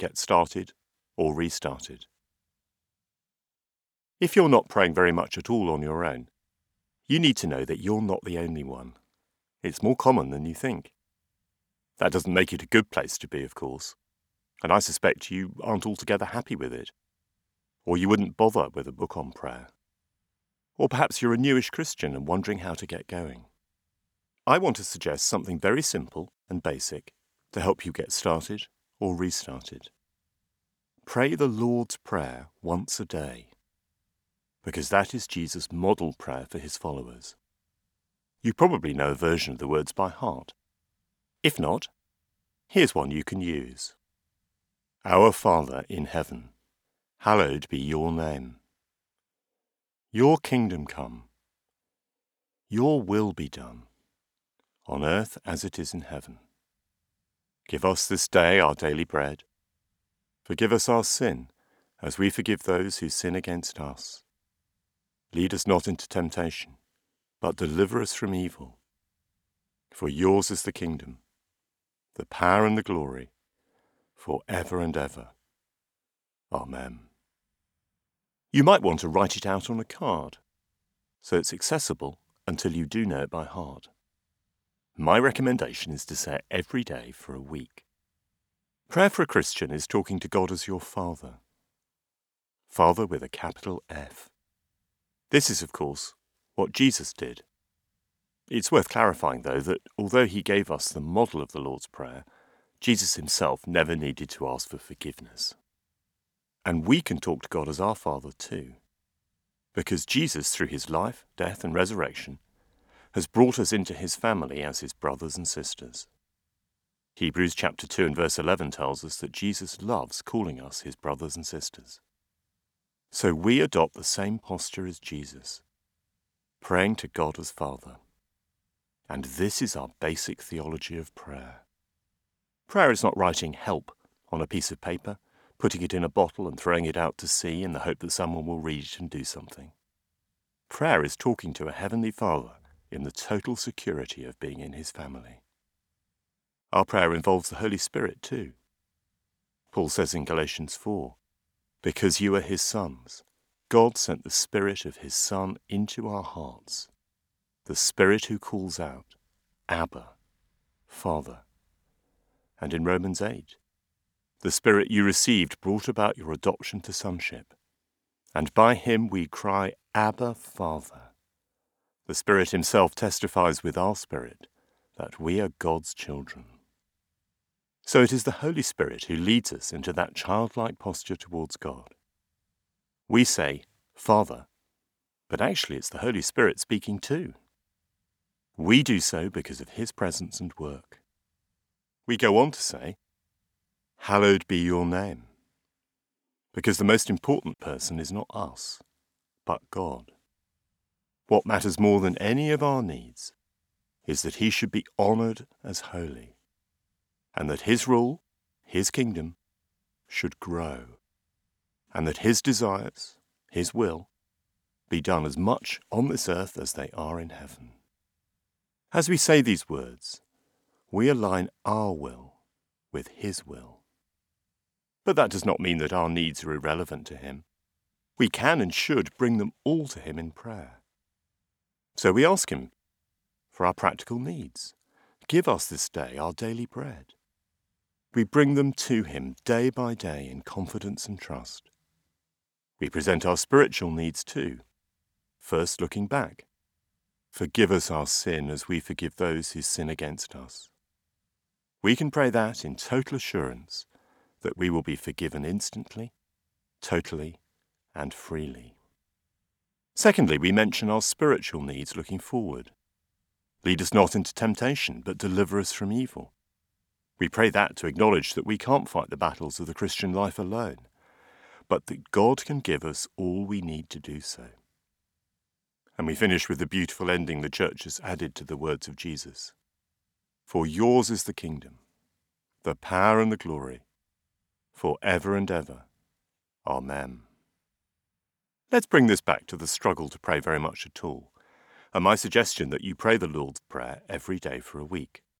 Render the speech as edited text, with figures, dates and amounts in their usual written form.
get started or restarted. If you're not praying very much at all on your own, you need to know that you're not the only one. It's more common than you think. That doesn't make it a good place to be, of course, and I suspect you aren't altogether happy with it, or you wouldn't bother with a book on prayer. Or perhaps you're a newish Christian and wondering how to get going. I want to suggest something very simple and basic to help you get started or restarted. Pray the Lord's Prayer once a day, because that is Jesus' model prayer for his followers. You probably know a version of the words by heart. If not, here's one you can use. Our Father in heaven, hallowed be your name. Your kingdom come. Your will be done, on earth as it is in heaven. Give us this day our daily bread. Forgive us our sin, as we forgive those who sin against us. Lead us not into temptation, but deliver us from evil. For yours is the kingdom, the power and the glory, for ever and ever. Amen. You might want to write it out on a card, so it's accessible until you do know it by heart. My recommendation is to say it every day for a week. Prayer for a Christian is talking to God as your Father. Father with a capital F. This is, of course, what Jesus did. It's worth clarifying, though, that although he gave us the model of the Lord's Prayer, Jesus himself never needed to ask for forgiveness. And we can talk to God as our Father too, because Jesus, through his life, death, and resurrection, has brought us into his family as his brothers and sisters. Hebrews chapter 2 and verse 11 tells us that Jesus loves calling us his brothers and sisters. So we adopt the same posture as Jesus, praying to God as Father. And this is our basic theology of prayer. Prayer is not writing help on a piece of paper, putting it in a bottle and throwing it out to sea in the hope that someone will read it and do something. Prayer is talking to a heavenly Father in the total security of being in his family. Our prayer involves the Holy Spirit too. Paul says in Galatians 4, because you are his sons, God sent the Spirit of his Son into our hearts, the Spirit who calls out, Abba, Father. And in Romans 8, the Spirit you received brought about your adoption to sonship, and by him we cry, Abba, Father. The Spirit himself testifies with our spirit that we are God's children. So it is the Holy Spirit who leads us into that childlike posture towards God. We say, Father, but actually it's the Holy Spirit speaking too. We do so because of his presence and work. We go on to say, hallowed be your name, because the most important person is not us, but God. What matters more than any of our needs is that he should be honored as holy, and that his rule, his kingdom, should grow, and that his desires, his will, be done as much on this earth as they are in heaven. As we say these words, we align our will with his will. But that does not mean that our needs are irrelevant to him. We can and should bring them all to him in prayer. So we ask him for our practical needs. Give us this day our daily bread. We bring them to him day by day in confidence and trust. We present our spiritual needs too, first looking back. Forgive us our sin as we forgive those who sin against us. We can pray that in total assurance that we will be forgiven instantly, totally, and freely. Secondly, we mention our spiritual needs looking forward. Lead us not into temptation, but deliver us from evil. We pray that to acknowledge that we can't fight the battles of the Christian life alone, but that God can give us all we need to do so. And we finish with the beautiful ending the Church has added to the words of Jesus. For yours is the kingdom, the power and the glory, for ever and ever. Amen. Let's bring this back to the struggle to pray very much at all, and my suggestion that you pray the Lord's Prayer every day for a week.